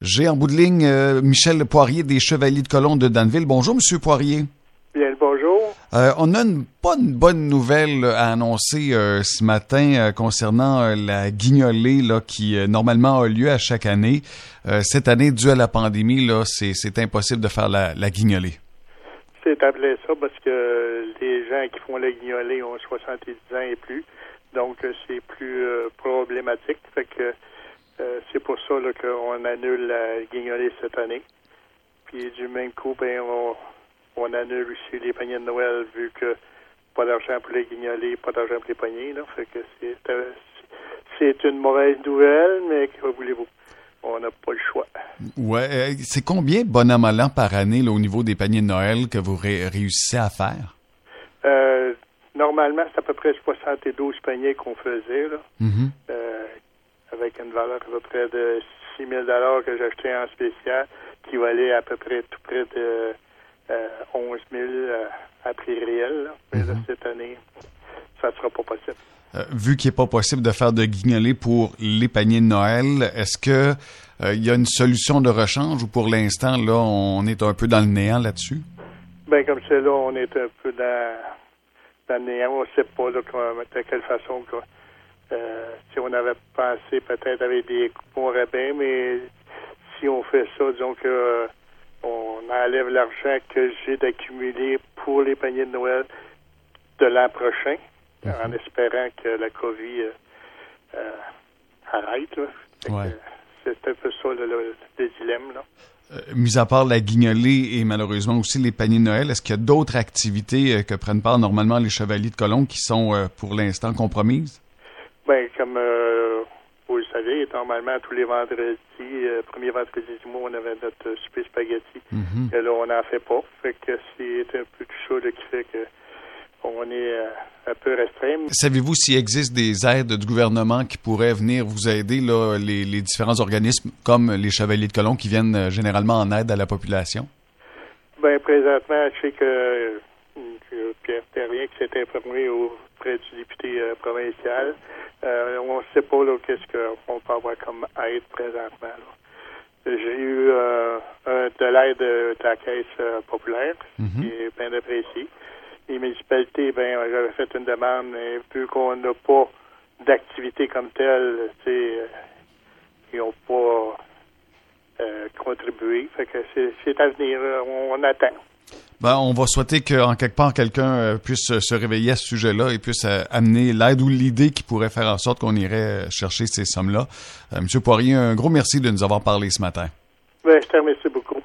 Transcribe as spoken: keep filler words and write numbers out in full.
J'ai en bout de ligne euh, Michel Poirier des Chevaliers de Colomb de Danville. Bonjour, Monsieur Poirier. Bien le bonjour. Euh, on a une, pas une bonne nouvelle à annoncer euh, ce matin euh, concernant euh, la guignolée là, qui euh, normalement a lieu à chaque année. Euh, cette année, dû à la pandémie, là, c'est, c'est impossible de faire la, la guignolée. C'est appelé ça parce que les gens qui font la guignolée ont soixante-dix ans et plus. Donc, c'est plus euh, problématique. Fait que euh, c'est pour ça là, qu'on annule la guignolée cette année. Puis du même coup, ben, on, on annule aussi les paniers de Noël vu que pas d'argent pour les guignolées, pas d'argent pour les paniers. Là. Fait que c'est, euh, c'est une mauvaise nouvelle, mais que voulez-vous? On n'a pas le choix. Ouais, euh, c'est combien bon an mal an par année là, au niveau des paniers de Noël que vous ré- réussissez à faire? Euh, normalement, c'est à peu près soixante-douze paniers qu'on faisait, là. Mm-hmm. Euh, avec une valeur à peu près de six mille dollars que j'achetais en spécial, qui valait à peu près tout près de euh, onze mille euh, à prix réel. Là. Mais mm-hmm. là, cette année, ça ne sera pas possible. Euh, vu qu'il n'est pas possible de faire de guignolée pour les paniers de Noël, est-ce que euh, il y a une solution de rechange ou pour l'instant, là, on est un peu dans le néant là-dessus? Bien, comme c'est là, on est un peu dans, dans le néant. On ne sait pas là, de quelle façon que, euh, si on avait pensé peut-être avec des coupons rabais, mais si on fait ça, disons que euh, on enlève l'argent que j'ai d'accumuler pour les paniers de Noël de l'an prochain, mm-hmm. en espérant que la COVID euh, euh, arrête. Là. Ouais. Que, c'est un peu ça le, le, le dilemme. Là. Euh, mis à part la guignolée et malheureusement aussi les paniers de Noël, est-ce qu'il y a d'autres activités euh, que prennent part normalement les Chevaliers de Colomb qui sont euh, pour l'instant compromises? Bien, comme euh, vous le savez, normalement, tous les vendredis, euh, premier vendredi du mois, on avait notre euh, souper spaghetti. Mm-hmm. Et là, on n'en fait pas. Fait que c'est un peu tout ça là, qui fait que on est euh, un peu restreint. Savez-vous s'il existe des aides du gouvernement qui pourraient venir vous aider, là, les, les différents organismes comme les Chevaliers de Colomb qui viennent euh, généralement en aide à la population? Bien, présentement, je sais que, que Pierre Terrien qui s'est informé auprès du député euh, provincial. Euh, on ne sait pas là, qu'est-ce qu'on peut avoir comme aide présentement. Là. J'ai eu euh, un, de l'aide de la Caisse euh, populaire, mm-hmm. qui est bien appréciée. Les municipalités, ben, j'avais fait une demande, mais vu qu'on n'a pas d'activité comme telle, tu sais, euh, ils n'ont pas euh, contribué. Fait que c'est, c'est à venir, on, on attend. Ben, on va souhaiter qu'en quelque part, quelqu'un euh, puisse se réveiller à ce sujet-là et puisse euh, amener l'aide ou l'idée qui pourrait faire en sorte qu'on irait chercher ces sommes-là. Euh, Monsieur Poirier, un gros merci de nous avoir parlé ce matin. Ben, je te remercie beaucoup.